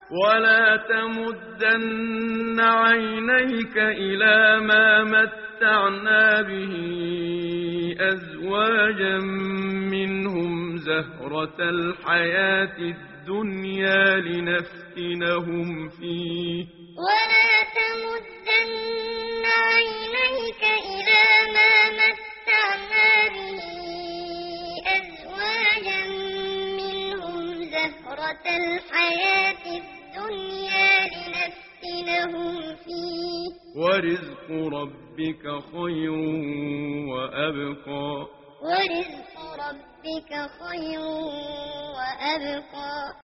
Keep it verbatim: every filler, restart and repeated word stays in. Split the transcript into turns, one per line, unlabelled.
ولا تمدن عينيك إلى ما متعنا به أزواجا منهم زهرة الحياة الدنيا لنفتنهم فيه
ولا تمدن عينيك إلى ما متعنا به أزواجا منهم زهرة الحياة الدنيا لنفتنهم فيه
ورزق ربك خير وأبقى
ورزق ربك خير وأبقى